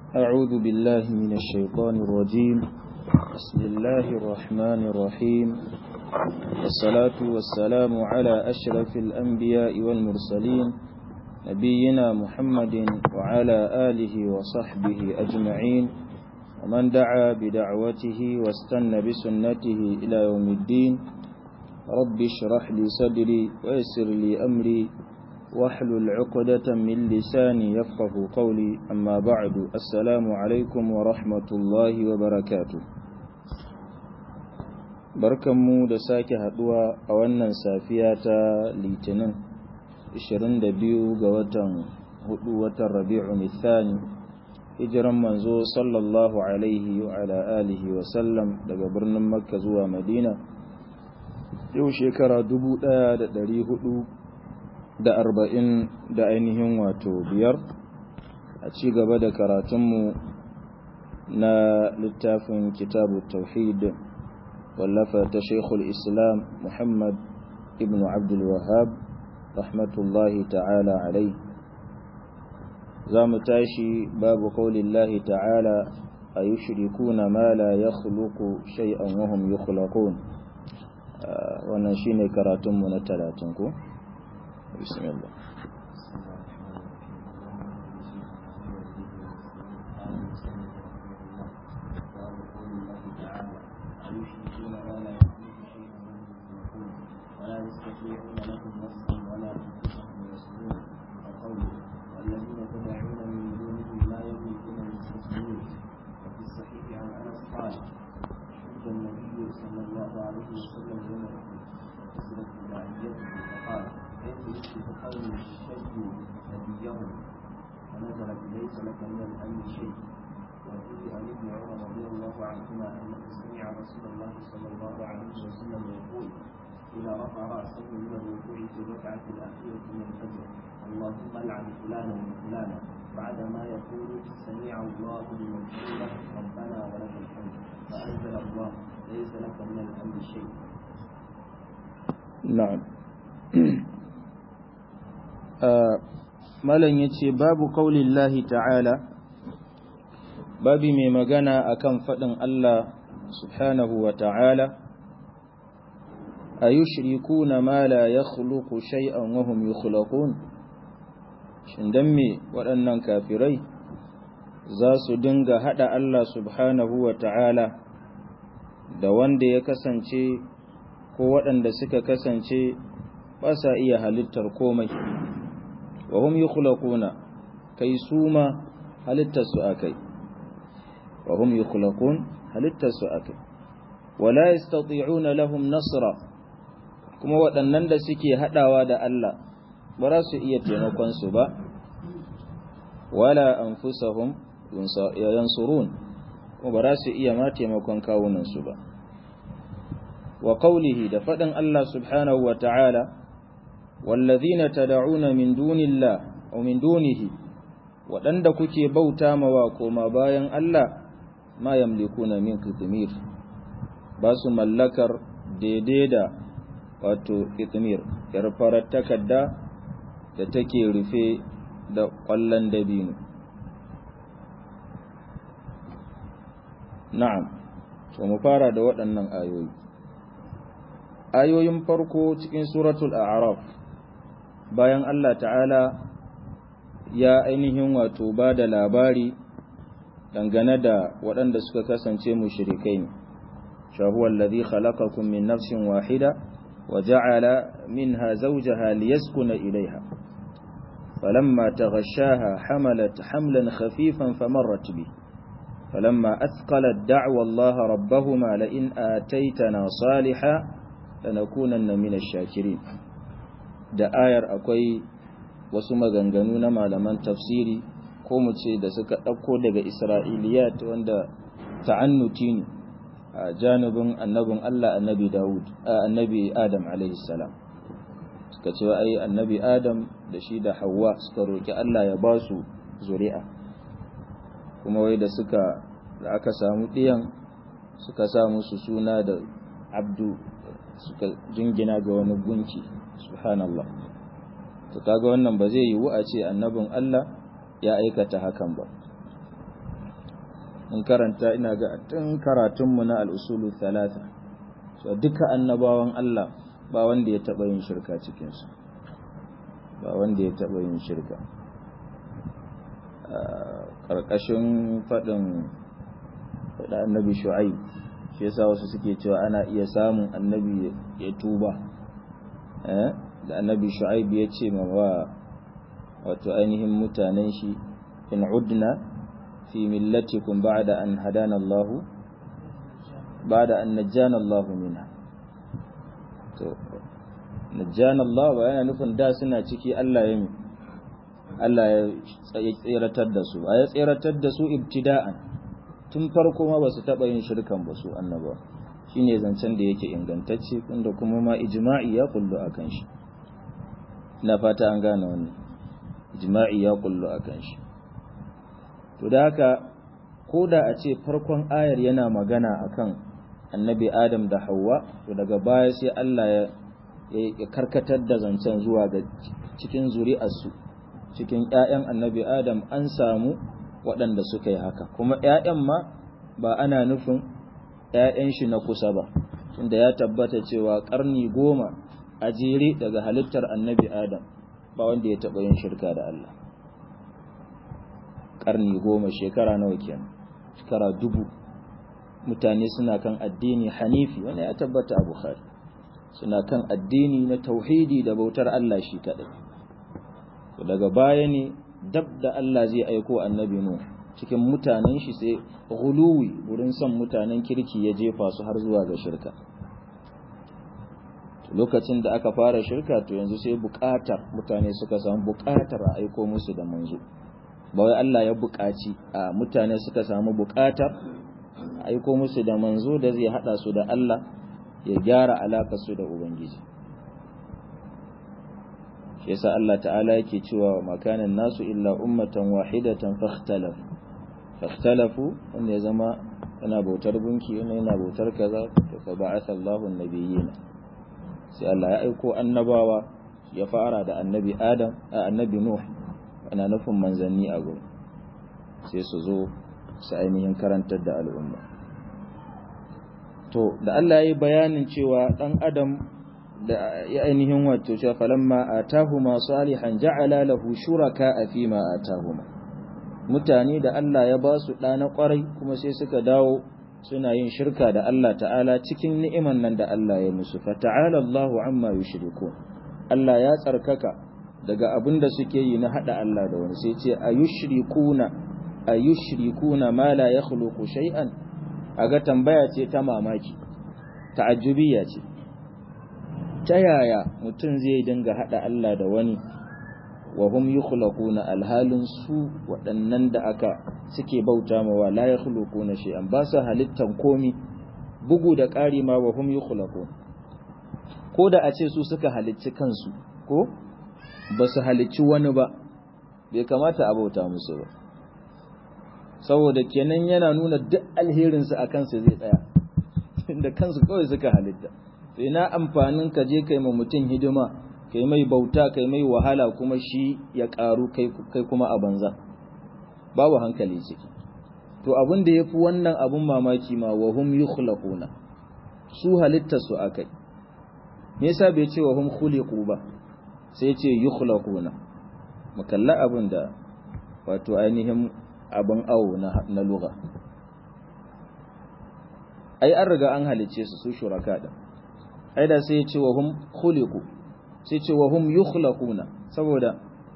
أعوذ بالله من الشيطان الرجيم. بسم الله الرحمن الرحيم، والصلاة والسلام على أشرف الأنبياء والمرسلين نبينا محمد وعلى آله وصحبه أجمعين ومن دعا بدعوته واستنى بسنته إلى يوم الدين. رب اشرح لي صدري ويسر لي أمري واحلل عقدة من لساني يفقه قولي. أما بعد، السلام عليكم ورحمة الله وبركاته. barkanmu da sake haduwa a wannan safiya ta litinin 22 ga watan Rabi'un Thani, hijiran manzo sallallahu alaihi wa ala alihi wa sallam daga birnin Makka zuwa Madina, yau shekara 1440 da ainihin wato biyar, a ci gaba da karatunmu na littafin kitabu tauhid wallafa ta Sheikhul Islam Muhammad ibn Abdul Wahhab rahmatullahi ta'ala alai. za mu tashi babu qaulillahi ta'ala ayushrikuna ma la yakhluqu shay'an wa hum yukhlaqun. wannan shine karatunmu na 30 ko. bismillah. ونزلت ليس لك من الأمر شيء. وفيه عن ابن عمر رضي الله عنهما أنه سمع رسول الله صلى الله عليه وسلم يقول إذا رفع رأسه من الركوع في الركعة الأخيرة من الفجر: اللهم العن فلانا وفلانا، بعدما يقول سمع الله لمن حمده ربنا ولك الحمد، فأنزل الله ليس لك من الأمر شيء. نعم. malam yace babu qaulillahi ta'ala, babi mai magana akan fadin Allah subhanahu wa ta'ala, ayushrikuna ma la yakhluqu shay'an wa hum yukhlaqun. shin dan me waɗannan kafirai za su dinga hada Allah subhanahu wa ta'ala da wanda ya kasance ko waɗanda suka kasance ba sa iya halittar komai. wa hum yukhlaquna, kai suma halittarsu akai. wa hum yukhlaqun, halittarsu akai. wala yastati'una lahum nasra, kuma waɗannan da suke hadawa da Allah ba za su iya taimakon su ba. wala anfusahum yansurun, kuma ba za su iya ma taimakon kawunan su ba. wa qawlihi, da faɗin Allah subhanahu wa ta'ala, والذين تدعون من دون الله أو من دونه, waɗanda kuke bauta mawa koma bayan Allah, ma yamlikuna min qitmir, ba su mallakar daidai da wato qitmir, yar farar takarda da take rufe da ƙwallon dabino. na'am, to mu fara da waɗannan ayoyi. ayoyin farko cikin suratul a'raf, bayan Allah ta'ala ya ainihin wato ba da labari dangane da waɗanda suka kasance mushrikai ne. shahuwa alladhi khalaqakum min nafsin wahida wa ja'ala minha zawjaha liyaskuna ilayha falamma taghashaha hamalat hamlan khafifan famarrat bi falamma athqalat da'wa Allah rabbahuma la in ataytana salihan lanakunanna minash shakirin. da ayar akwai wasu maganganu na malaman tafsiri, ko mu ce da suka ɗauko daga Isra'iliyat, wanda ta'annuti ne a janibin annabin Allah annabi Adam alaihi salam. suka ce ai annabi Adam da shi da Hawwa suka roki Allah ya ba su zuri'a, kuma wai da aka samu ɗiyan suka sa musu suna da Abdu, suka jingina ga wani gunki. subhanallah. to kaga wannan ba zai yiwu a ce annabin Allah ya aikata hakan ba. mun karanta ina ga tun karatunmu na al-usulu thalatha so duka annabawan Allah ba wanda ya taba yin shirka cikin su ba wanda ya taba yin shirka karkashin fadin annabi Shu'aib shi yasa wasu suke cewa ana iya samun annabi ya tuba da annabi Shu'aib ya ce ma wato ainihin mutanen shi in udna fi millatikum ba'da an hadana Allah ba'da an najjana Allah minha to najjana Allah ba yana nufin da suna ciki Allah ya tsiratar da su ya tsiratar da su ibtida'an tun farko ma ba su taba yin shirkan ba su annaba shine zancen da yake ingantacce inda kuma ma ijma'i ya kullu akan shi ina fata an gane wannan ijma'i ya kullu akan shi to da haka ko da a ce farkon ayar yana magana akan annabi Adam da Hawwa to daga baya sai Allah ya karkatar da zancen zuwa ga cikin zuri'arsu cikin ƴaƴan annabi Adam an samu waɗanda suka yi haka kuma ƴaƴan ma ba ana nufin ƴaƴan shi na kusa ba tunda ya tabbata cewa ƙarni 10 a jere daga halittar annabi Adam ba wanda ya taɓa yin shirka da Allah ƙarni 10 shekara nawa kenan shekara 1000 mutane suna kan addini hanifi wanda ya tabbata a Bukhari suna kan addini na tauhidi da bautar Allah shi kadai to daga baya ne dab da Allah zai aiko annabi Nuh cikin mutanen shi sai guluwi wurin son mutanen kirki ya jefa su har zuwa ga shirka lokacin da aka fara shirka to yanzu sai mutane suka samu buƙatar a aiko musu da manzo ba wai Allah ya buƙaci a mutane suka samu buƙatar a aiko musu da manzo da zai hada su da Allah ya gyara alakar su da ubangiji shi yasa Allah ta'ala yake cewa makanan nasu illa ummatan wahidatan fakhtalafu wanda ya zama yana bautar gunki yana bautar kaza fa ba'atha Allahu an-nabiyyin sai Allah ya aiko annabawa ya fara da annabi Adam annabi Nuh ana nufin manzanni a gurin sai su zo su ainihin karantar da al'umma to da Allah ya yi bayanin cewa dan Adam da ya ainihin wato cewa falamma atahuma salihan ja'ala lahu shuraka fi ma atahuma mutane da Allah ya ba su da na kwarai kuma sai suka dawo suna yin shirka da Allah ta'ala cikin ni'iman nan da Allah ya musu fa ta'ala Allahu amma yushrikun Allah ya tsarkaka daga abin da suke yi na hada Allah da wani sai ce ayushrikuna ma la yakhluqu shay'an aga tambaya ce ta mamaki ta'ajjubiyya ce ta yaya mutum zai dinga hada Allah da wani wa hum yukhlaquna alhalin su waɗannan da aka suke bauta mawa la yakhluquna shay'an ba su halittan komi bugu da ƙari ma wa hum yukhlaqun ko da a ce su suka halicci kansu ko ba su halicci wani ba bai kamata a bauta musu ba saboda kenan yana nuna duk alherinsu a kansu zai tsaya da kansu kawai suka halitta to ina amfanin ka je kai ma mutum hidima kai mai bauta kai mai wahala kuma shi ya karu kai kuma a banza babu hankali ciki to abin da yafi wannan abun mamaki ma wa hum yukhlaquna su halittar su akai me yasa bai ce wa hum khuliqu ba sai ce yukhlaquna mukalla abin da wato ainihin abin awo na lugha ai an riga an halice su shuraka da ai da sai ya ce wa hum khuliqu sai ce wa hum yukhlaquna saboda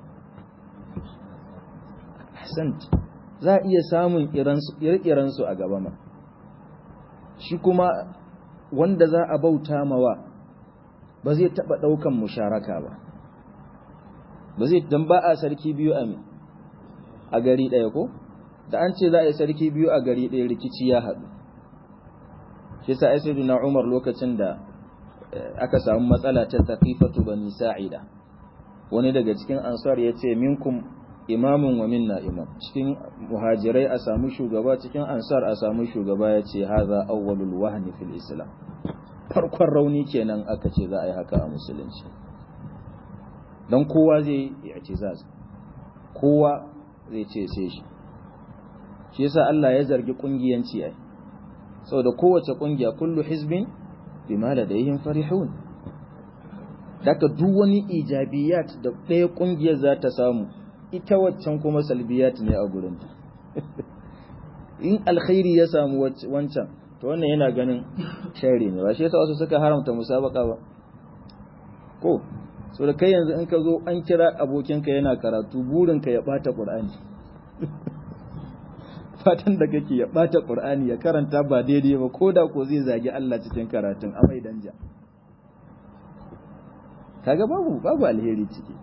hasan za iya samun irin su a gaba ma shi kuma wanda za a bauta mawa ba zai taba daukan musharaka ba zai dan ba a sarki biyu a gari daya ko da an ce za a yi sarki biyu a gari daya rikici ya haɗu shi sa sayyidina Umar lokacin da aka samu matsala ta taqifatu bani sa'ida wani daga cikin ansar yace minkum imamun wa minna imam cikin muhajirai a samu shugaba cikin ansar a samu shugaba yace haza awwalul wahni fil islam farkon rauni kenan aka ce za a yi haka a musulunci dan kowa zai i'tizaz kowa zai ce sai shi yasa Allah ya zargi kungiyanci ai saboda kowace kungiya kullu hizbin bima ladayhim farihun daga duk wani ijabiyat da ɗaya kungiyar za ta samu ita waccan kuma salbiyat ne a gurinta in alkhairi ya samu wancan to wannan yana ganin shari ne ba shi yasa wasu suka haramta musabaka ba ko so da kai yanzu in ka zo an kira abokinka yana karatu burinka ya bata qur'ani fatan da kake ya bata qur'ani ya karanta ba daidai ba koda ko zai zagi Allah cikin karatun amai danja kaga babu alheri ciki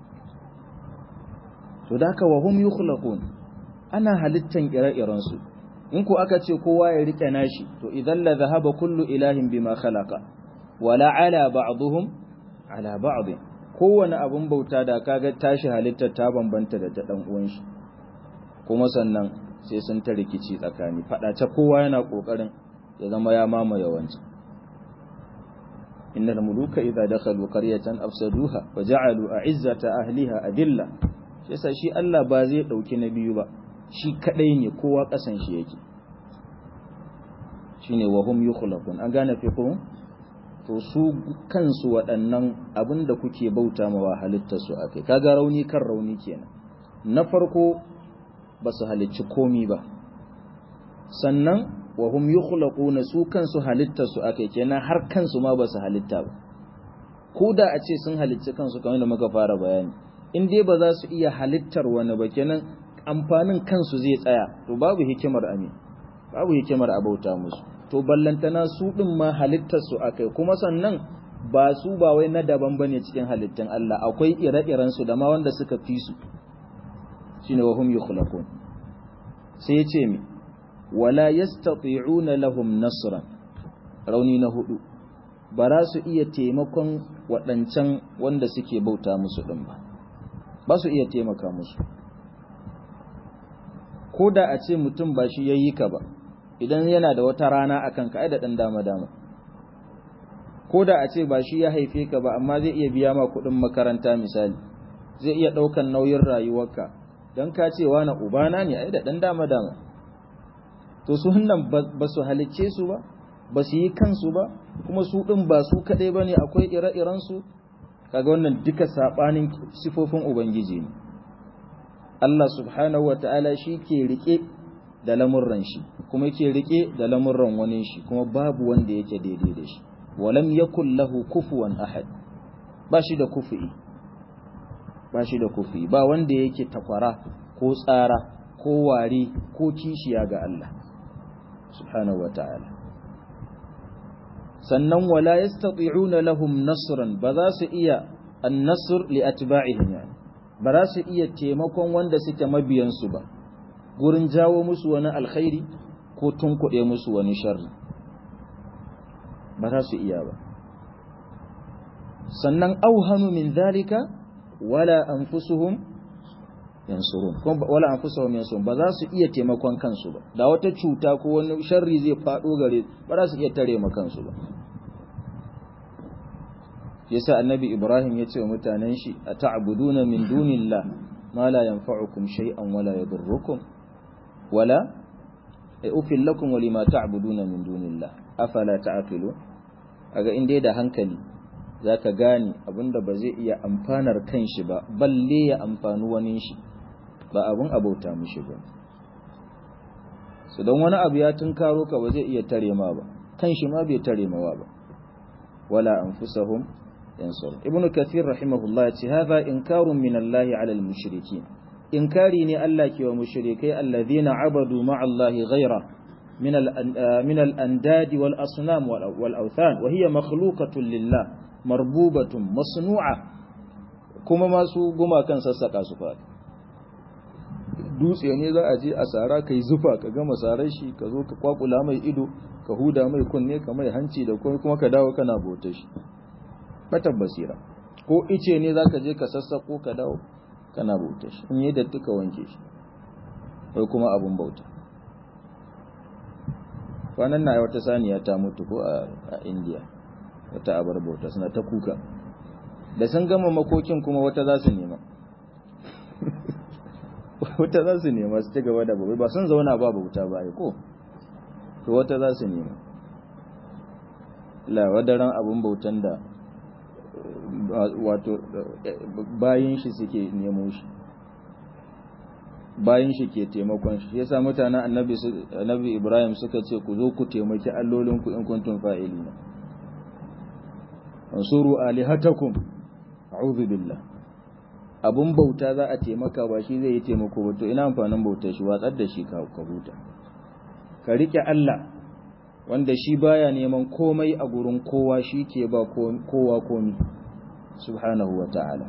to da haka wa hum yukhlaqun ana halittan ire-iren su in ko aka ce kowa ya rike nashi to idan la zahaba kullu ilahin bima khalaqa wala ala ba'dhum ala ba'd kowane abun bauta da kaga tashi halittar ta bambanta da ta dan uwan shi kuma sannan sai sun ta rikici tsakani fadace kowa yana kokarin ya zama ya mamaye wancan innal muluka idza dakhalu qaryatan afsaduha wa ja'alu a'izzata ahliha adilla yasa shi Allah ba zai dauki na biyu ba shi kadai ne kowa kasan shi yake shine wa hum yukhlaqun an gane fiqhu to su kansu waɗannan abinda kuke bauta mawa halittar su akai kaga rauni kan rauni kenan na farko ba su halicci komi ba sannan wa hum yukhlaquna su kansu halittar su akai kenan har kansu ma ba su halitta ba ko da a ce sun halicci kansu kamar da muka fara bayani in dai ba za su iya halittar wani ba kenan amfanin kansu zai tsaya to babu hikimar babu hikimar abauta musu to ballantana su din ma halittar su akai kuma sannan ba su ba wai na daban bane cikin halittun Allah akwai ire-iren su da ma wanda suka fi su shine wa hum yukhlaqun sai ya ce mi wala yastati'una lahum nasran rauni na hudu ba za su iya taimakon waɗancan wanda suke bauta musu din ba su iya taimaka musu ko da a ce mutum ba shi yayi ka ba idan yana da wata rana akan ka ai da dan dama ko da a ce ba shi ya haife ka ba amma zai iya biya ma kuɗin makaranta misali zai iya ɗaukan nauyin rayuwarka dan ka ce wani ubana ne ai da dan dama to su nan ba su halicce su ba su yi kansu ba kuma su din ba su kadai bane akwai ire-iren su kaga wannan duka sabanin sifofin ubangiji ne Allah subhanahu wataala shi ke rike da lamurran shi kuma yake rike da lamurran wani shi kuma babu wanda yake daidai da shi walam yakul lahu kufuwan ahad ba shi da kufi ba wanda yake takwara ko tsara ko wari ko kishiya ga Allah subhanahu wataala sannan wala yastati'una lahum nasran ba za su iya an-nasr li atba'ihim yani ba za su iya taimakon wanda suke mabiyan su ba gurin jawo musu wani alkhairi ko tunkuɗe musu wani sharri ba za su iya ba sannan auhanu min dhalika wala anfusuhum yansurun ba za su iya taimakon kansu ba da wata cuta ko wani sharri zai fado gare ba za su iya tare ma kansu ba yasa annabi Ibrahim ya ce wa mutanen shi ata'buduna min dunillah ma la yanfa'ukum shay'an wala yadurrukum wala ufil lakum wa lima ta'buduna min dunillah afala ta'qilun aga inde da hankali zaka gane abinda ba zai iya amfanar kanshi ba balle ya amfani wani shi ba abun abauta mishi ba so don wani abu ya tunkaro ka ba zai iya tare ma ba kanshi ma bai tare mawa ba wala anfusahum yansur ibnu kathir rahimahullah ya ce hadha inkarun min Allah ala al-mushrikeen inkari ne Allah ke wa mushrikai alladhina abadu ma'a Allah ghayra min al-andad wal asnam wal awthan wa hiya makhluqatun lillah marbubatun masnu'a kuma masu gumakan sassaka su fa dutse ne za a je a sara kai zufa ka gama sarar shi ka zo ka kwakula mai ido ka huda mai kunne ka mai hanci da kuma ka dawo kana bauta shi batan basira ko ice ne zaka je ka sassako ka dawo kana bauta shi in yi datti ka wanke shi kai kuma abun bauta kwanan na wata saniya ta mutu ko a India wata abar bauta suna ta kuka da sun gama makokin kuma wata za su nema wuta za su nema su ci gaba da bauta ba sun zauna ba bauta ba ko to wata za su nema la wadaran abun bautan da wato bayin shi suke nemo shi bayin shi ke taimakon shi yasa mutanen annabi Ibrahim suka ce ku zo ku taimaki allolinku in kuntum fa'ilina ansuru alihatakum a'udhu billah abun bauta za a taimaka ba shi zai yi taimako ba to ina amfanin bautar shi watsar da shi ka huta ka rike Allah wanda shi baya neman komai a gurin kowa shi ke ba kowa komi subhanahu wata'ala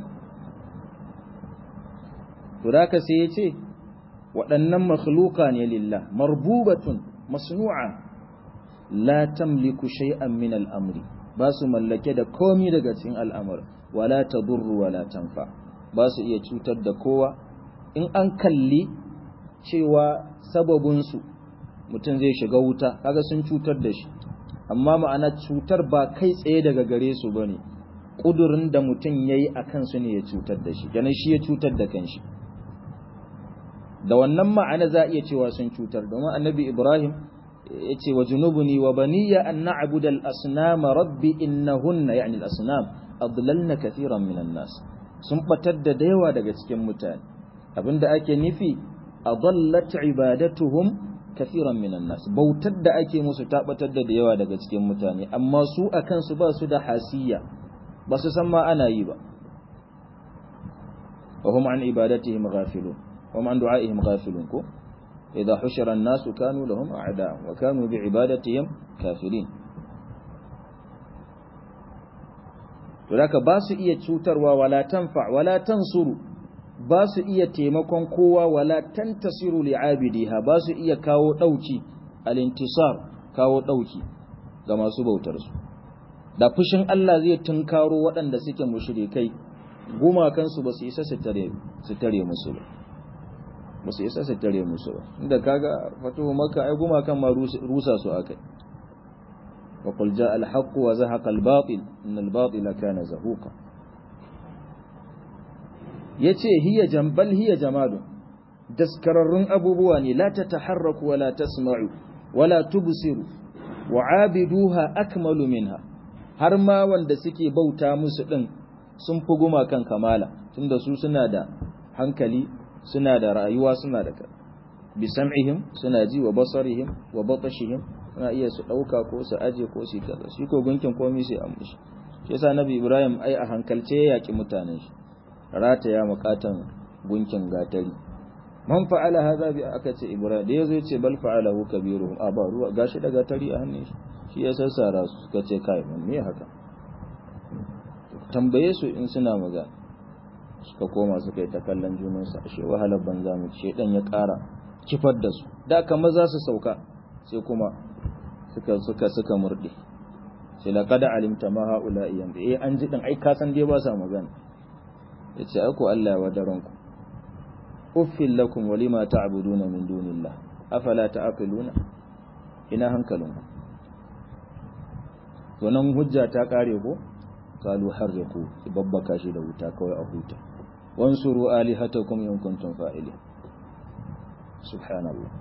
to da ka sai yace waɗannan makhluqa ne lillah marbubatun masnu'a la tamliku shay'an min al-amri ba su mallake da komi daga cikin al'amur wala tadurru wala tanfa ba su iya cutar da kowa in an kalli cewa sababinsu mutum zai shiga wuta kaga sun cutar da shi amma ma'ana cutar ba kai tsaye daga gare su bane kudurin da mutum yayi akan su ne ya cutar da shi ganin shi ya cutar da kanshi da wannan ma'ana za iya cewa sun cutar domin annabi Ibrahim yace wa junubuni wa baniya an na'budu al-asnama rabbi innahunna yani al-asnam adlalna katiran minan nas sun batar da yawa daga cikin mutane abinda ake nufi adallat ibadatuhum katiran minan nas bautar da ake musu ta batar da yawa daga cikin mutane amma su akan su ba su da hasiya ba su san ma ana yi ba wa hum an ibadatihim ghafilun wa an du'aihim ghafilun ko idha hushira an-nas kanu lahum a'da wa kanu bi'ibadatihim kafirin to haka ba su iya cutarwa wala tanfa wala tansuru ba su iya taimakon kowa wala tantasiru li'abidiha ba su iya kawo dauki al-intisar kawo dauki ga masu bautar su da fushin Allah zai tunkaro waɗanda suke mushrikai gumakan su ba su isa su tare musu ba ba su isa su tare musu ba inda kaga fatuhu makka ai gumakan ma rusa su akai wa qul jaa al-haqq wa zahaqa al-batil innal batila kana zahuqa yace hiya jamadun daskararrun abubuwa ne la tataharraku wa la tasma'u wa la tubsiru wa abiduha akmalu minha har ma wanda suke bauta musu din sun fi gumakan kamala tunda su suna da hankali suna da rayuwa suna da bi sam'ihim suna ji wa basarihim wa batashihim suna iya su dauka ko su aje ko su kaza shi ko gunkin komai sai an mushi shi yasa nabi Ibrahim ai a hankalce ya yaki mutanen shi rataya makatan gunkin gatari man fa'ala hadha bi aka ce Ibrahim da yazo yace bal fa'alahu kabiruhum ba ruwa gashi da gatari a hannun shi shi ya sassara su suka ce kai mun me haka tambaye su in suna magana suka koma suka yi ta kallon junansu ashe wahalar banza mu ce dan ya ƙara kifar da su da kamar za su sauka sai kuma suka murde sai laqad alimta ma haula yan an ji din ai ka san dai ba sa magana yace ai ko Allah ya wadaran ku uffil lakum wa lima ta'buduna min dunillah afala ta'qiluna ina hankalinku to nan hujja ta kare ko qalu harriqu babbaka shi da wuta kawai a huta wansuru alihatakum in kuntum fa'ilin subhanallah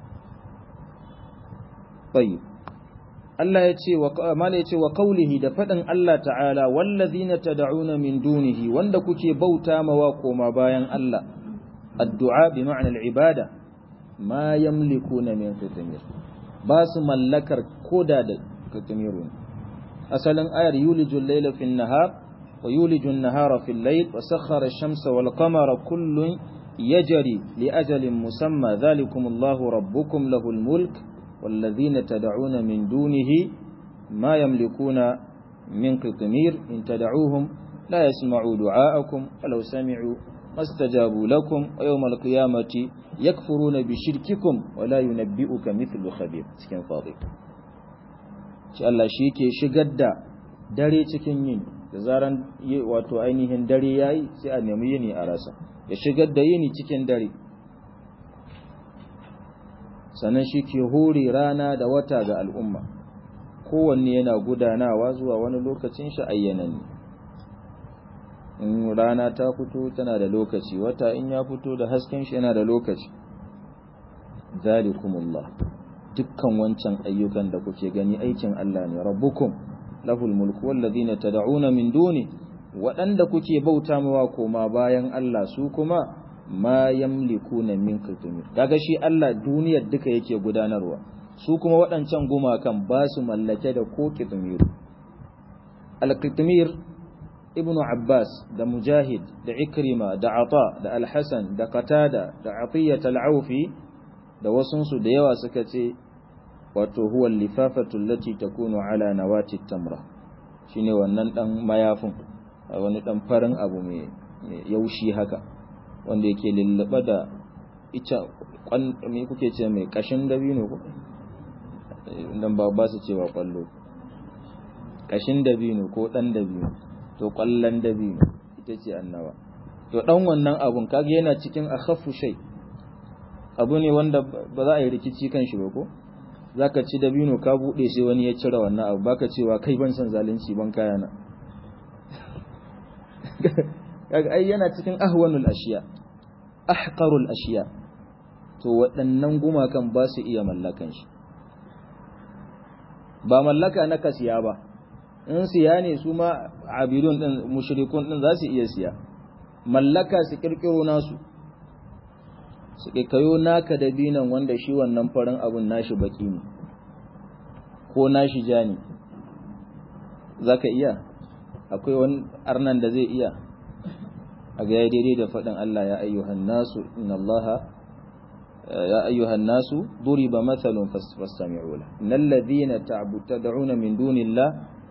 tayyib Allah yace wa qawlihi da fadin Allah ta'ala wallazina tad'una min dunihi wanda kuke bauta mawa koma bayan Allah addu'a bi ma'na al-ibada ma yamlikuna min qitmir ba su mallakar koda da qitmirun asalin ayar yulijul layla fin nahar wa yulijun nahara fil layl wa sakhkhara ash-shamsa wal qamara kullun yajri li ajalin musamma dhalikumullahu rabbukum lahul mulk والذين تدعون من دونه ما يملكون من قطمير إن تدعوهم لا يسمعوا دعاءكم ولو سمعوا ما استجابوا لكم ويوم القيامة يكفرون بشرككم ولا ينبئك مثل خبير سكن فاضي Allah shi ke shigar da dare cikin yini da zaran wato ainihin dare yayi sai a nemi yini a rasa ya shigar da yini cikin dare sannan shi ke hore rana da wata ga al'umma kowanne yana gudanawa zuwa wani lokacin shi ayyananne in rana ta fito tana da lokaci, wata in ya fito da hasken shi yana da lokaci. Zalikumullah, dukkan wancan ayyukan da kuke gani aikin Allah ne. Rabbukum lahul mulku wallazina tad'una min duni, waɗanda kuke bauta mawa koma bayan Allah su kuma ma yamlikuna min qitmir. Kaga shi Allah duniyar duka yake gudanarwa, su kuma waɗancan gumakan ba su mallake da ko qitmir. Al-qitmir ibn Abbas da Mujahid da Ikrima da Ata da Al-Hasan da Qatada da Atiyat al-Aufi da wasunsu da yawa suka ce wato huwa lifafatu allati takunu ala nawati tamra, shine wannan dan mayafin, wani dan farin abu mai yaushi haka wanda yake lullube da ita me kuke ce mai kashin dabino ko dan ba su cewa kwallo, kashin dabino ko dan dabino, to kwallon dabino ita ce annawa. To dan wannan abun kage yana cikin akhaffu shay, abu ne wanda ba za a yi rikici kan shi ba ko zaka ci dabino ka bude sai wani ya cire wannan abu, baka cewa kai ban san zalunci ban kayana. Kaga ai yana cikin ahwanul ashiya, ahqarul ashiya, to waɗannan gumakan ba su iya mallakan shi. Ba mallaka na kasiya ba, in siya ne su ma abidun din mushrikun din za su iya siya, mallaka su kirkiro nasu, su kayo naka dabinan wanda shi wannan farin abun nashi baki ne ko nashi ja ne, zaka iya? Akwai wani arnan da zai iya? A ga ya daidai da faɗin Allah, ya ayyuhan nasu inna Allah ya ayyuhan nasu duriba mathalun fastami'u lahu innal ladhina tad'una min dunillah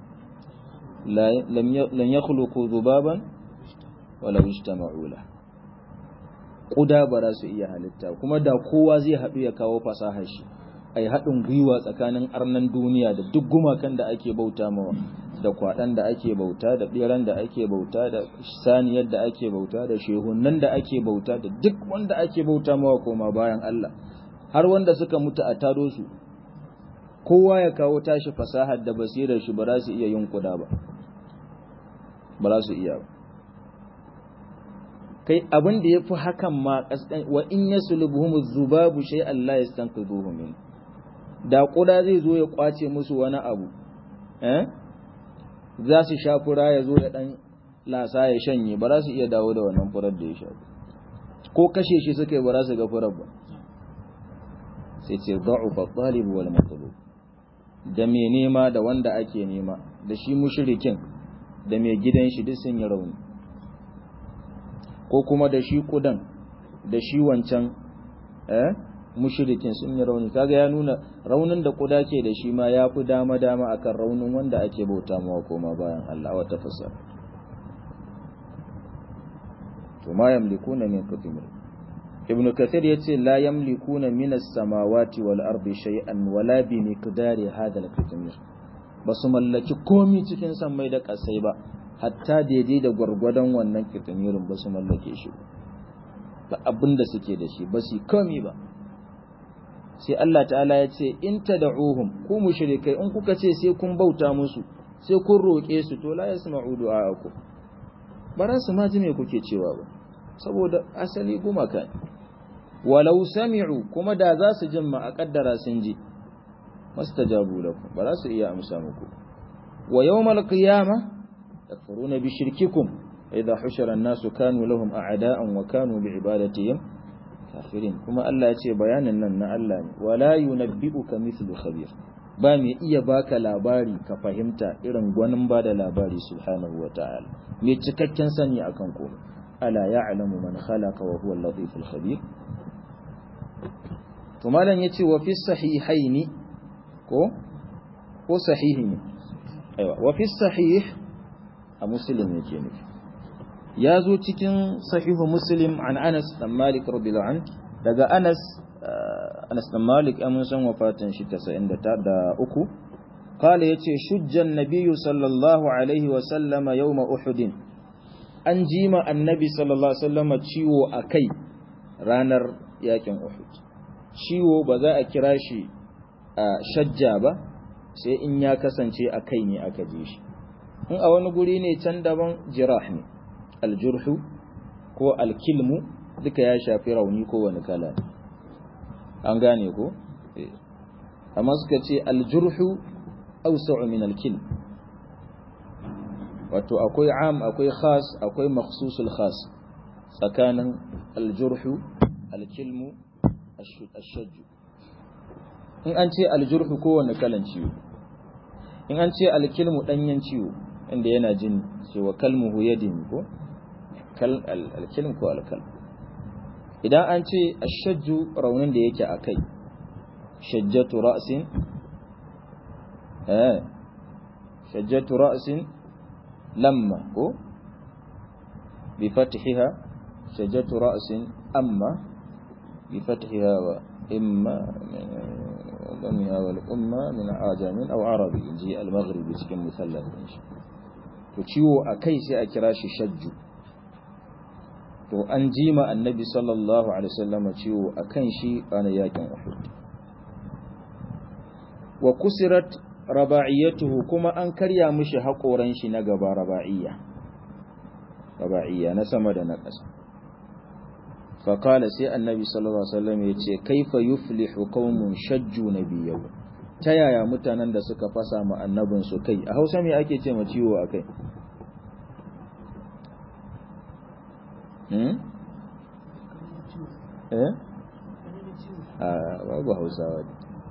lam yakhluqu dhubaban walau ijtama'u lahu. Kuda ba za su iya halitta, kuma da kowa zai haɗu ya kawo fasahar shi, ai haɗin gwiwa tsakanin arnan duniya da duk gumakan da ake bauta mawa, da kwaɗan da ake bauta, da ɓeran da ake bauta, da saniyar da ake bauta, da shehunan da ake bauta, da duk wanda ake bauta mawa koma bayan Allah, har wanda suka mutu a tado su, kowa ya kawo tashi fasahar da basirar shi, ba za su iya yin kuda ba, ba za su iya ba. Kai abin da ya fi hakan ma wa in yaslubuhum zubabu shay'an la yastanqidhuhu min, da kuda zai zo ya kwace musu wani abu, za su sha fura ya zo ya dan lasa ya shanye, ba za su iya dawo da wannan furar da ya sha, ko kashe shi suka yi ba za su ga furar ba. Sai ce da'ufa talib wal matlub, da mai nema da wanda ake nema, da shi mushrikin da mai gidan shi duk sun yi rauni, ko kuma da shi kudan da shi wancan mushrikin sun yi rauni. Kaga ya nuna raunin da kuda ke da shi ma ya fi dama akan raunin wanda ake bauta mawa koma bayan Allah, wata fasara. To ma yamlikuna min qitmir. Ibn Kathir yace la yamlikuna min as-samawati wal ardi shay'an wala bi miqdari hadha al-qitmir, basu mallaki komai cikin sammai da kasai ba, hatta daidai da gwargwadon wannan kitamirin ba su mallake shi ba, abin da suke da shi ba su kami ba. Sai Allah ta'ala ya ce in tad'uhum, ku mushrikai in kuka ce sai kun bauta musu, sai kun roƙe su, to la yasma'u du'a'akum, ba za su ma ji me kuke cewa ba, saboda asali gumaka ne. Walau sami'u, kuma da za su jimma a kaddara sun ji, mastajabu lakum, ba za su iya amsa muku. Wa yawmal qiyamah يكفرون بشرككم إذا حشر الناس كانوا لهم أعداء وكانوا بعبادتهم كافرين. كما الله يتي بيانا أن الله ولا ينبئك مثل خبير، بامي إيا باك لاباري كفهمتا إرن غنم بعد لاباري سبحانه وتعالى ميتككن سني أكنكم ألا يعلم من خلق وهو اللطيف الخبير. ثم لن يتي وفي الصحيحين ko sahihi ne, aiwa wa fi sahih a Muslim yake nufi, ya zo cikin sahihu Muslim an Anas dan Malik radiyallahu anhu, daga Anas dan Malik mun san wafatin shi 93, qala yace shujjan nabiyyu sallallahu alaihi wa sallama yawma uhud, an jima annabi sallallahu alaihi wasallama ciwo akai ranar yakin Uhud. Ciwo ba za a kira shi shajja ba sai in ya kasance akai ne aka je shi, in a wani guri ne can daban jirah ne, aljurhu ko alkilmu duka ya shafi rauni ko wani kala an gane ko amma suka ce aljurhu awsa'u min alkilm wato akwai am akwai khas akwai makhsusul khas tsakanin aljurhu alkilmu ashajju in an ce aljurhu kowane kalan ciwo in an ce alkilmu danyen ciwo inda yana jin cewa kalmuhu yadin ko alkilm ko alkal idan an ce ashajju raunin da yake akai shajjatu ra'sin shajjatu ra'sin lamma ko bi fathiha shajjatu ra'sin amma bi fathiha wa imma ضمها والأمة من عجم أو عربي جي المغربي cikin musallaf din shi to ciwo akai sai a kira shi shajju to an jima annabi sallallahu alaihi wasallam ciwo akan shi ana yakin Uhud wa kusirat raba'iyatuhu kuma an karya mishi hakoran shi na gaba raba'iyya na sama da na ƙasa فقال سي النبي صلى الله عليه وسلم yace kaifa yuflihu qaumun shajju nabiyyu ta yaya mutanen da suka fasa ma annabin su kai a Hausa me ake ce ma ciwo akai babu Hausawa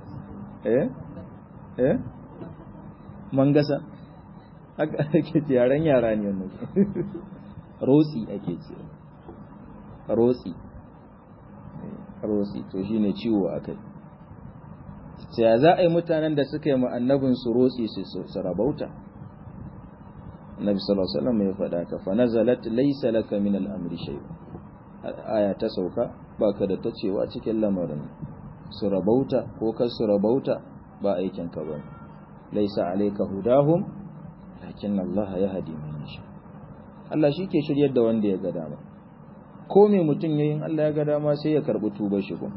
mangasa haka ake ce yaran yara ne wannan rotsi ake ce rotsi to shine ciwo akai sai za a yi mutanen da suka yi ma annabin su rotsi su rabauta annabi sallallahu alaihi wasallam ya faɗa ka fa nazalat laysa laka min al-amri shay aya ta sauka baka da tacewa cikin lamarin su rabauta ko kar su rabauta ba aikin ka bane laysa alayka hudahum lakin Allah yahdi man yasha Allah shi ke shiryar da wanda ya ga dama ko me mutum yayin Allah ya ga dama sai ya karbi tubar shi ko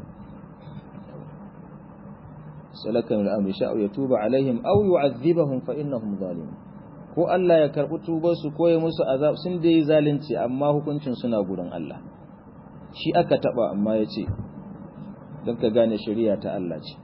salakan al-amri sha'u yatuba alaihim aw yu'adhibahum fa innahum zalimun ko Allah ya karbi tubar su ko ya musu azab sun dai zalunci amma hukuncin suna gurin Allah shi aka taba amma yace dan ka gane shari'a ta Allah ce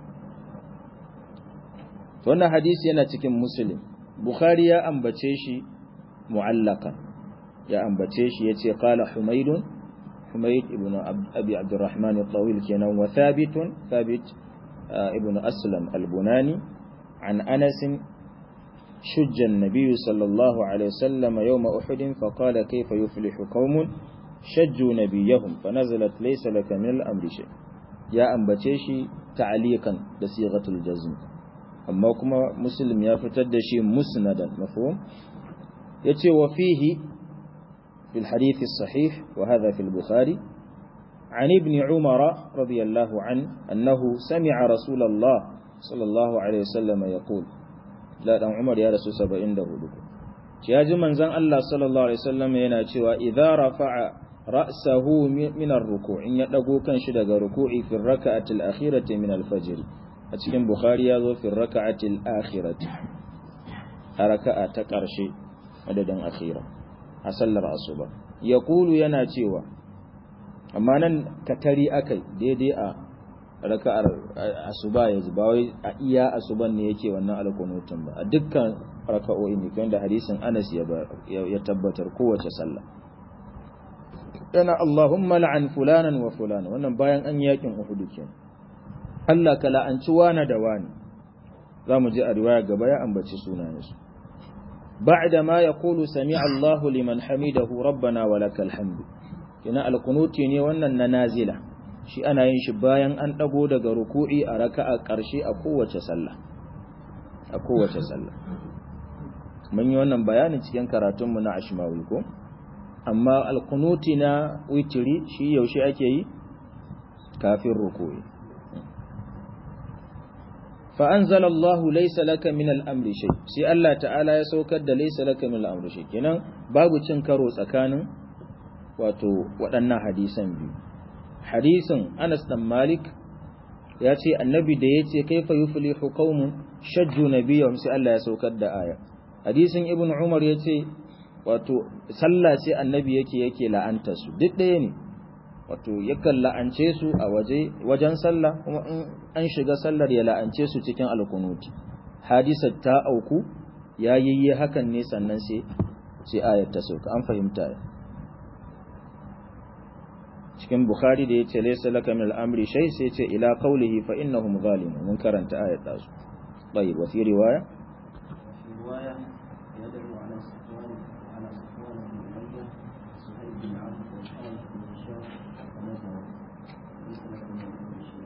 to wannan hadisi yana cikin Muslim Bukhari ya ambace shi mu'allaqan ya ambace shi yace qala Humayd ibn Abi Abdurrahman al-Tawil kenan wa Thabit ibn Aslam al-Bunani an Anas shujja an-nabiy sallallahu alayhi wasallam yawm Uhud fa qala kayfa yuflihu qaumun shajju nabiyahum fa nazalat laysa laka min al-amri shay ya ambace shi ta'liqan da sighatul jazm amma kuma Muslim ya fitar da shi musnadan mafhum yace wa fihi في الحديث الصحيح وهذا في البخاري عن ابن عمر رضي الله عنه أنه سمع رسول الله صلى الله عليه وسلم يقول لا دان عمر يا رسول 74 جاء من زن الله صلى الله عليه وسلم yana cewa idza rafa'a ra'sahu min ar-ruku' in ya dago kan shi daga ruku'i fi rak'ati al-akhirati min al-fajr a cikin bukhari ya zo fi rak'ati al-akhirati raka'a ta karshe adadin akhira a sallar asuba ya kulu yana cewa amma nan katari akai daidai a raka'ar asuba ya zuba wai a iya asuban ne yake wannan alkunutun ba a dukkan raka'o'i ne kan da hadisin Anas ya tabbatar kowace sallah yana Allahumma la'an fulanan wa fulana wannan bayan an yakin Uhud kenan Allah ka la'anci wani da wani zamu ji a riwaya gaba ya ambaci sunayensu بعد ما يقول سمع الله لمن حمده ربنا ولك الحمد kina alqunuti ne wannan na nazila shi ana yin shi bayan an dago daga ruku'i a raka'a karshe a kowace sallah mun yi wannan bayanin cikin karatun mu na ashmawi ko amma alqunuti na witri shi yaushe ake yi kafin ruku'i فأنزل الله ليس لك من الأمر شيء سي الله تعالى ya saukar da laysa laka min al-amr shay kenan babu cin karo tsakanin wato waɗannan hadisan biyu hadisin Anas dan Malik ya ce annabi da yace kaifa yuflihu qaumun shajju nabiyyahum sai Allah ya saukar da aya hadisin Ibn Umar yace wato sallah ce annabi yake la'anta su duk ɗaya ne, wato yakan la'ance su a wajen sallah kuma in an shiga sallar ya la'ance su cikin alkunuti. Hadisar ta auku ya yi hakan ne sannan sai ayat ta sauka, an fahimta ya. Cikin Bukhari da yace laysa laka min al-amri shay sai yace ila qawlihi fa innahum zalimun, mun karanta ayat ta su. Tayyib, wa fi riwaya يدعو على صفوان بن أمية سهيل بن عبد والحارث بن هشام ونزل ليس لك من الأمر شيء.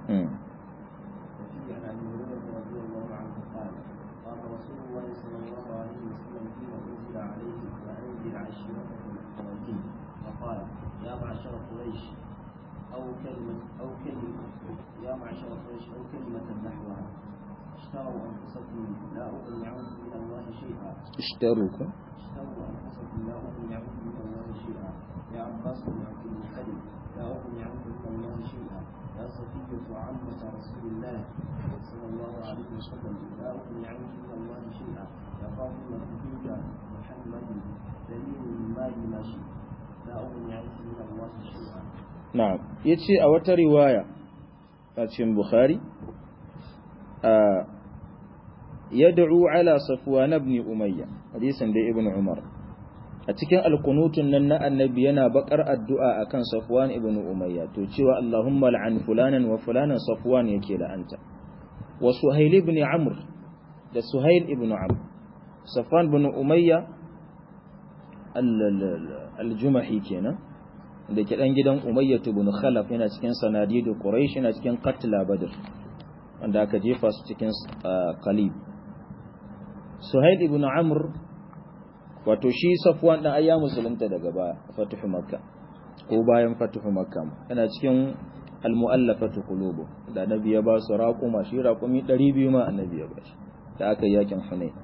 وفيه عن أبي هريرة رضي الله عنه قال قال رسول الله صلى الله عليه وسلم حين أنزل عليه وأنزل عشيرتك الأقربين فقال يا معشر قريش أو كلمة يا معشر قريش أو كلمة نحوها اشتروا أنفسكم لا أغني عنكم من الله شيئا. اشتروا أنفسكم لا أغني عنكم من الله شيئا. يا عباس بن عبد المطلب لا أغني عنكم من الله شيئا. يا صفية عمة رسول الله صلى الله عليه وسلم لا أغني عنكم من الله شيئا. يا فاطمة بنت محمد دليل من مالي ما شئت لا أغني عنكم من الله شيئا. نعم. يتشي أو رواية في البخاري yad'u ala Safwan ibn Umayya, hadisin da Ibn Umar. A cikin alqunutun nan na annabi yana bakar addu'a akan Safwan ibn Umayya, to cewa Allahumma la'an fulanan wa fulanan, Safwan yake la'anta. Wa Suhail ibn Amr da Suhail ibn Amr. Safwan ibn Umayya al-Jumahi kenan, da ke dan gidan Umayyah ibn Khalaf, yana cikin sanadidu Quraysh, yana cikin qatla Badr wanda aka jefa su cikin qalib. Suhail ibn Amr, wato shi Safwan dan ayya musulunta daga baya fatuhu Makka ko bayan fatuhu Makka, yana cikin al-mu'allafatu qulubu da annabi ya ba su raquma, shi raqumi 200 ma annabi ya ba shi da aka yakin Hunain.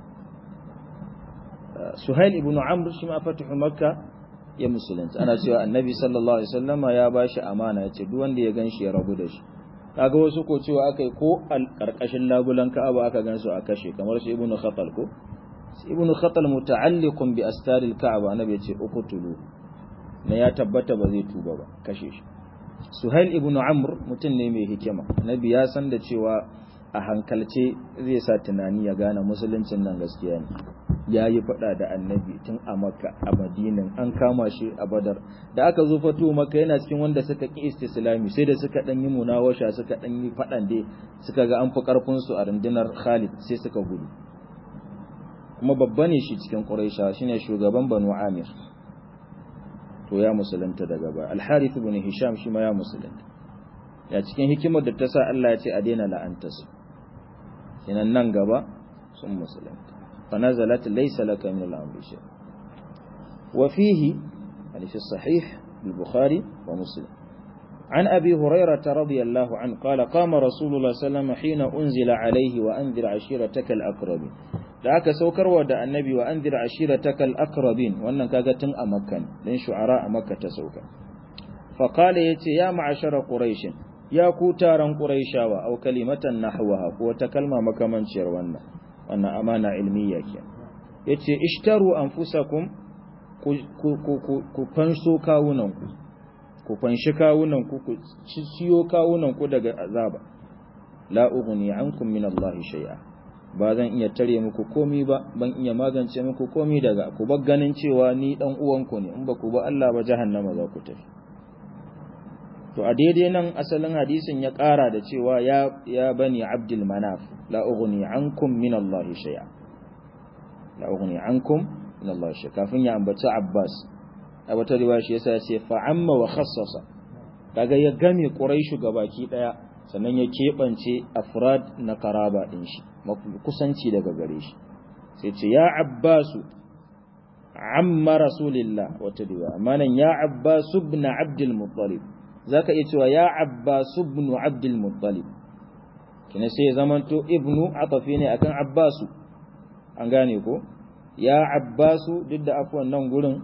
Suhail ibn Amr shi ma fatuhu Makka ya musulunta, ana cewa annabi sallallahu alaihi wasallama ya ba shi amana, yace duk wanda ya ganshi ya rabu da shi. Kaga wasu ko cewa akai ko karkashin labulan Ka'aba aka gansu a kashe, kamar su Ibn Khatal ko Ibn Khatal muta'alliqun bi astaril Ka'aba, annabi yace uqtulu, ne ya tabbata ba zai tuba ba, kashe shi. Suhail ibn Amr mutum ne mai hikima, annabi ya san da cewa a hankalce zai sa tunani ya gane musuluncin nan gaskiya ne. Ya yi faɗa da annabi tun a Makka, a Madinan, an kama shi a Badar. Da aka zo fatu Makka yana cikin wanda suka ƙi istislami, sai da suka ɗan yi munawasha, suka ɗan yi faɗan dai, suka ga an fi ƙarfinsu a rundunar Khalid, sai suka gudu. Kuma babba ne shi cikin Quraisha, shine shugaban Banu Amir. To ya musulunta daga baya. Al-Harith ibn Hisham shi ma ya musulunta. Ya cikin hikimar da ta sa Allah ya ce a daina la'antarsu. Kenan nan gaba sun musulunta. فنزلت ليس لك من الأمر شيء. وفيه يعني في الصحيح البخاري ومسلم عن أبي هريرة رضي الله عنه قال قام رسول الله صلى الله عليه وسلم حين أنزل عليه وأنذر عشيرتك الأقربين. دعك سوكر ودع النبي وأنذر عشيرتك الأقربين، وأنك قاقة أمكن لن شعراء مكة سوكر. فقال يتي يا معشر قريش، يا كوتارا قريشا، أو كلمة نحوها، وتكلم مكمن شيروانا، wannan amana ilmiya ke. Yace ishtaru anfusakum, ku fanso kawunanku, ku fanshi kawunanku, ku ciyo kawunanku daga azaba. La ughni ankum min Allah shay'a, ba zan iya tare muku komai ba, ban iya magance muku komai daga ku, ba ganin cewa ni dan uwanku ne, in ba ku ba Allah ba jahannama za ku tafi. To a daidai nan asalin hadisin ya ƙara da cewa ya bani Abdul Manaf la ughni ankum min Allah shay'a, la ughni ankum min Allah shay'a, kafin ya ambaci Abbas. A wata riwaya shi yasa ya ce fa amma wa khassasa, kaga ya game Quraishu gabaki daya, sannan ya kebance afrad na karaba din shi, kusanci daga gare shi. Sai ce ya Abbasu amma Rasulillah, wata riwaya manan ya Abbas ibn Abdul Muttalib, zaka iya cewa ya Abbas ibn Abdul Muttalib, kina sai zamanto ibnu atafi ne akan Abbasu, an gane ko? Ya Abbasu, duk da afwan nan gurin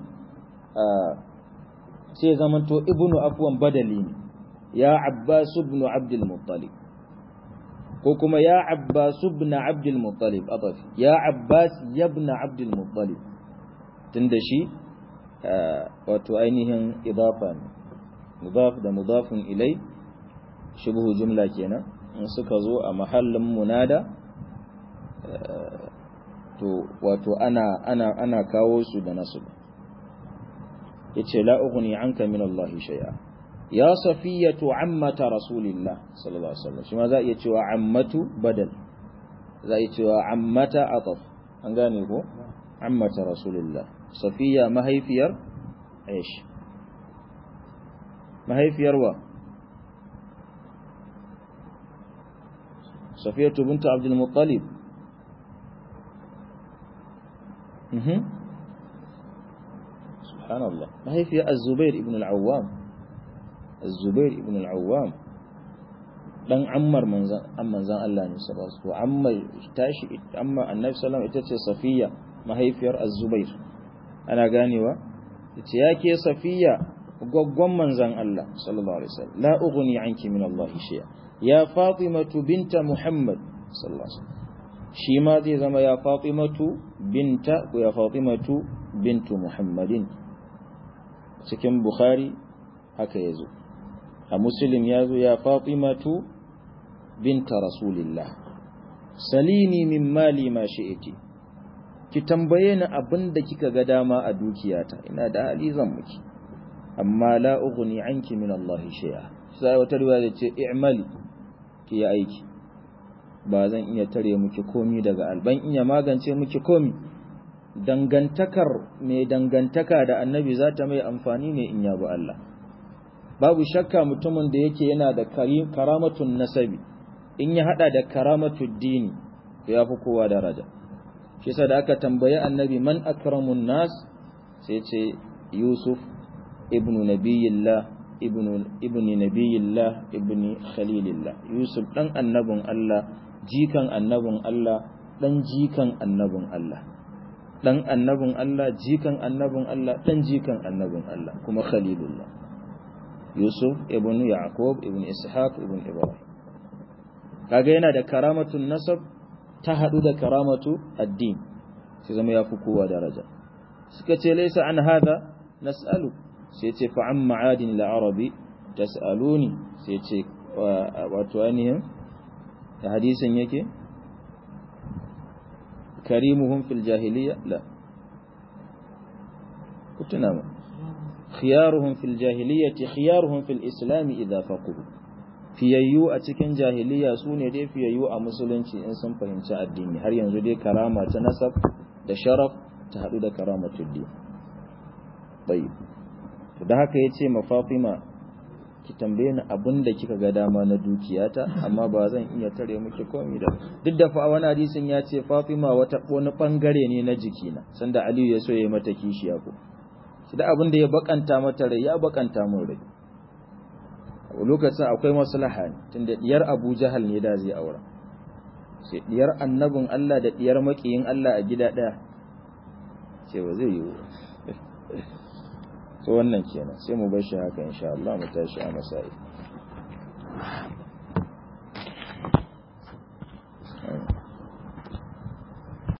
sai zamanto ibnu afwan badali ne, ya Abbas ibn Abdul Muttalib, ko kuma ya Abbas ibn Abdul Muttalib atafi, ya Abbas ibn Abdul Muttalib, tunda shi wato ainihin idafa ne mudaf da mudafun ilai shibhu jumla kenan in suka zo a mahallin munada to wato ana kawo su da nasb yace la ughni anka min Allah shay'a ya safiyatu ammata rasulillah sallallahu alaihi wasallam shi ma za iya cewa ammatu badal za iya cewa ammata ataf an gane ko ammata rasulillah safiya mahaifiyar aish mahaifiyar wa safiyatu bint abdul muttalib subhanallah mahaifiyar az-zubair ibn al-awwam az-zubair ibn al-awwam dan ammar manzan Allah ne sallallahu alaihi wasallam amma annabi sallallahu ita ce safiya mahaifiyar az-zubair ana ganewa yace yake safiya goggon manzan Allah sallallahu alaihi wasallam la ughni anki min Allah shay'a ya fatimatu binta muhammad sallallahu alaihi wasallam shi ma zai zama ya fatimatu binta ko ya fatimatu bintu muhammadin cikin bukhari haka yazo a muslim yazo ya fatimatu binta rasulillah salini min mali ma shi'ti ki tambaye ni abinda kika ga dama a dukiyata ina da hali zan miki amma la ughni anki min Allah shay'a sai wata riwaya ce i'mali ki yi aiki ba zan iya tare miki komi daga alban iya magance miki komi dangantakar mai dangantaka da annabi za ta mai amfani ne in yabi Allah babu shakka mutumin da yake yana da karamatun nasabi in ya hada da karamatud dini to yafi kowa daraja shi yasa da aka tambaye annabi man akramun nas sai ce yusuf ibnu nabiyillah ibni nabiyillah ibni khalilillah yusuf dan annabin Allah jikan annabin Allah dan jikan annabin Allah dan annabin Allah jikan annabin Allah dan jikan annabin Allah kuma khalilullah yusuf ibn yaqub ibn ishaq ibn ibrahim kaga yana da karamatun nasab ta hadu da karamatu addin sai zama yafi kowa daraja suka ce laysa an hada nas'alu sai ce fa an ma'adin al-arabi tas'aluni sai ce wato ainihin da hadisin yake karimuhum fil jahiliya la kutuna ma khiyaruhum fil jahiliyyati khiyaruhum fil islam idza faquhu fiyayyu a cikin jahiliya sune dai fiyayyu a musulunci in sun fahimci addini har yanzu dai karama ta nasab da sharaf ta hadu da karamatul din tayyib to da haka yace ma Fatima ki tambaye ni abinda kika ga dama na dukiyata amma ba zan iya tare miki komai da duk da fa wani hadisin ya ce Fatima wani bangare ne na jikina sanda Aliyu ya so yayi mata kishiya ko shi da abinda ya bakanta mata rai ya bakanta mun rai a lokacin akwai maslaha ne tunda diyar Abu Jahal ne da zai aura sai diyar annabin Allah da diyar makiyin Allah a gida daya ce ba zai yi so wannan kenan sai mu bar shi haka insha Allah mu tashi a masai